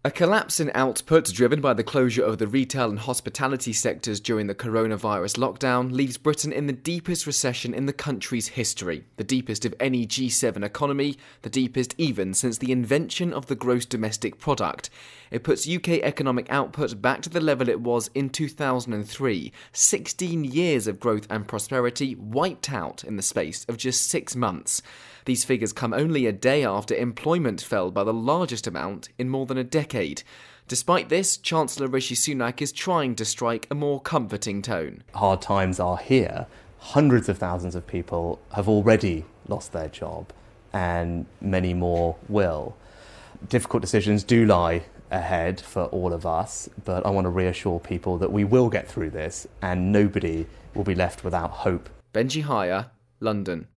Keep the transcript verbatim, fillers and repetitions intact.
A collapse in output driven by the closure of the retail and hospitality sectors during the coronavirus lockdown leaves Britain in the deepest recession in the country's history, the deepest of any G seven economy, the deepest even since the invention of the gross domestic product. It puts U K economic output back to the level it was in two thousand three, sixteen years of growth and prosperity wiped out in the space of just six months. These figures come only a day after employment fell by the largest amount in more than a decade. Despite this, Chancellor Rishi Sunak is trying to strike a more comforting tone. Hard times are here. Hundreds of thousands of people have already lost their job, and many more will. Difficult decisions do lie ahead for all of us, but I want to reassure people that we will get through this and nobody will be left without hope. Benji Hire, London.